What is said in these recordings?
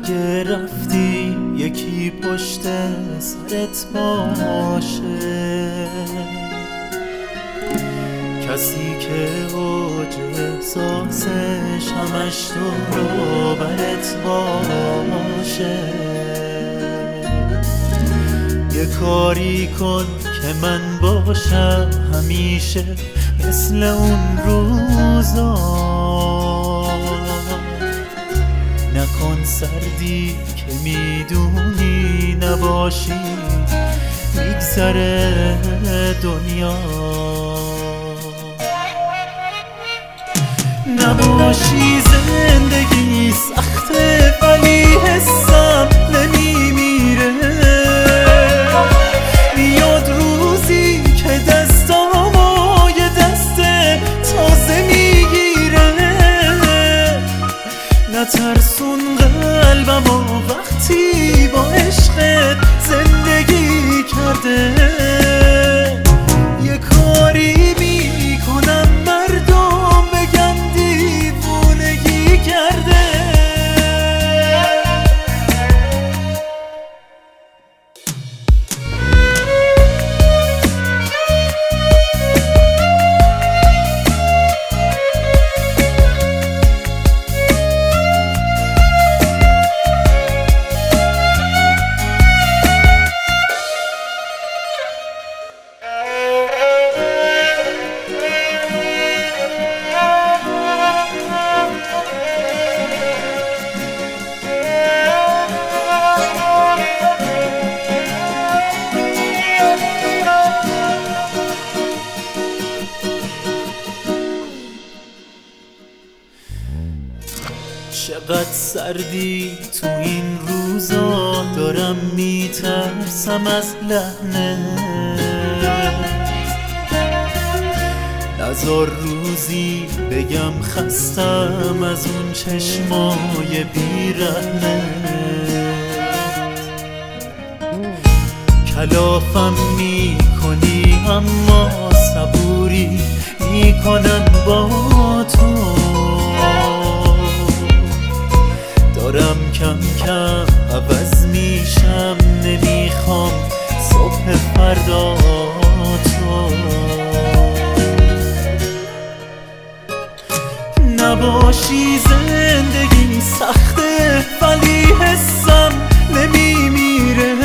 اگه رفتی یکی پشت سرت باشه، کسی که اوج احساسش همش تو برت باشه. یه کاری کن که من باشم همیشه مثل اون روزا، نکن سردی که میدونی نباشی میگذره دنیا. نباشی زندگی سخته ولی حسم نمیمیره، میاد روزی که دستامو یه دست تازه میگیره. نترسون قلبمو وقتی با عشقت زندگی کرده، یه کاری میکنم مردم بگن دیوونگی کرده. چقدر سردی تو این روزا، دارم میترسم از لحنه. نذار روزی بگم خستم از اون چشمای بیرحمه. کلافم میکنی اما صبوری میکنم با تو. دارم کم کم عوض میشم، نمیخوام صبح فردا تو. نباشی زندگی سخته ولی حسم نمیمیره،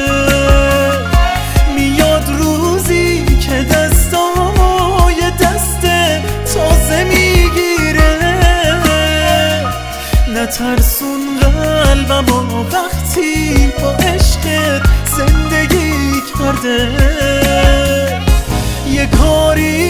میاد روزی که دستامو یه دست تازه میگیره. نترسون قلبمو وقتی با عشقت زندگی کرده، یه کاری